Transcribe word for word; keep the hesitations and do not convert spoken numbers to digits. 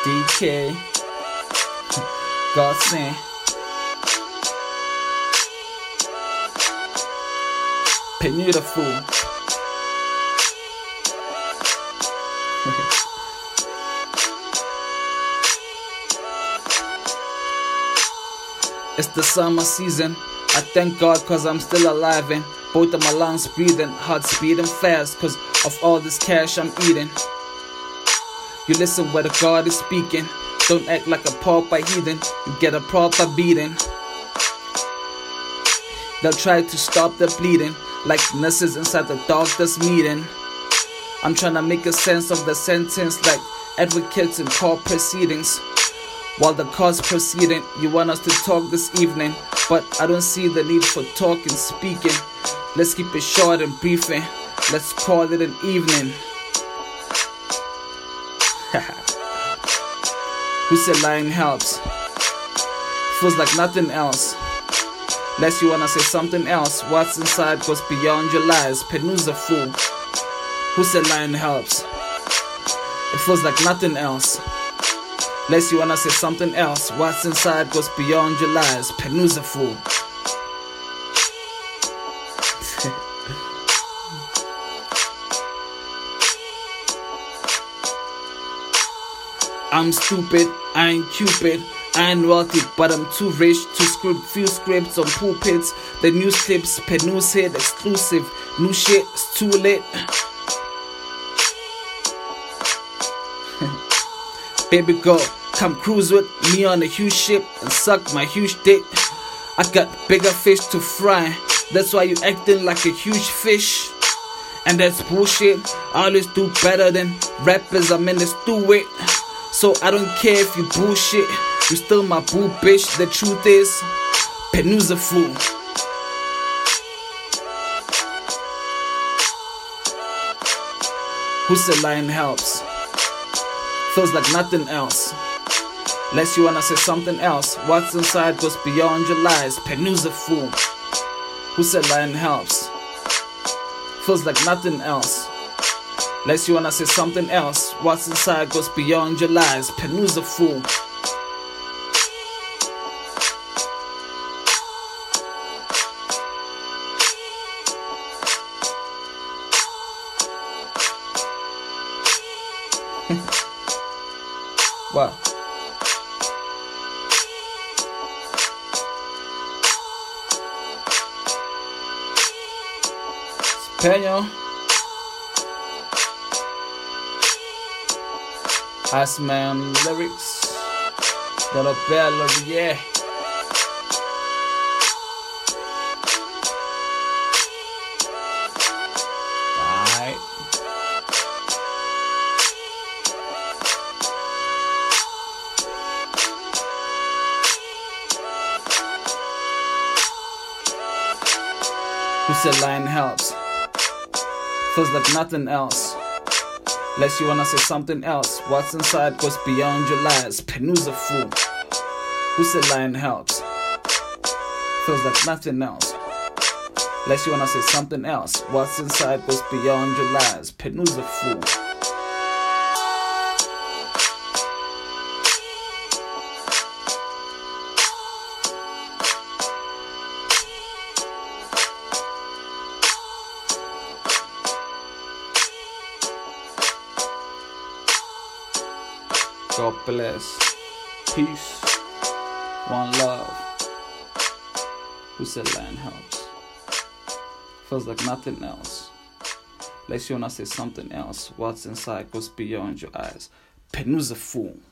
D K, Godsend, Beautiful. It's the summer season. I thank God cause I'm still alive and both of my lungs breathing, heart speeding fast cause of all this cash I'm eating. You listen where the God is speaking. Don't act like a pauper heathen. You get a proper beating. They'll try to stop the bleeding like nurses inside the doctor's meeting. I'm trying to make a sense of the sentence like advocates in court proceedings. While the cause proceeding, you want us to talk this evening, but I don't see the need for talking, speaking. Let's keep it short and briefing. Let's call it an evening. Who said lying helps? Feels like nothing else. Unless you wanna say something else. What's inside goes beyond your lies. Penuza fool. Who said lying helps? It feels like nothing else. Unless you wanna say something else. What's inside goes beyond your lies. Penuza fool. I'm stupid, I ain't Cupid, I ain't wealthy, but I'm too rich to script few scripts on pulpits. The news clips, Penus hit, exclusive, new shit, it's too lit. Baby girl, come cruise with me on a huge ship and suck my huge dick. I got bigger fish to fry, that's why you acting like a huge fish. And that's bullshit, I always do better than rappers I'm in the stew with. So I don't care if you bullshit, you still my boo bitch. The truth is, Penuza fool. Who said lying helps? Feels like nothing else. Unless you wanna say something else. What's inside goes beyond your lies. Penuza fool. Who said lying helps? Feels like nothing else. Unless you wanna say something else. What's inside goes beyond your lies. Penuza fool. Wow. Espanol. Iceman lyrics. Little bello, yeah. Alright. Who said lying helps? Feels like nothing else. Unless you wanna say something else. What's inside goes beyond your lies. Penuza fool. Who said lying helps? Feels like nothing else. Unless you wanna say something else. What's inside goes beyond your lies. Penuza fool. God bless. Peace. One love. Who said lying helps? Feels like nothing else. Unless you wanna say something else. What's inside goes beyond your eyes. Penuza fool.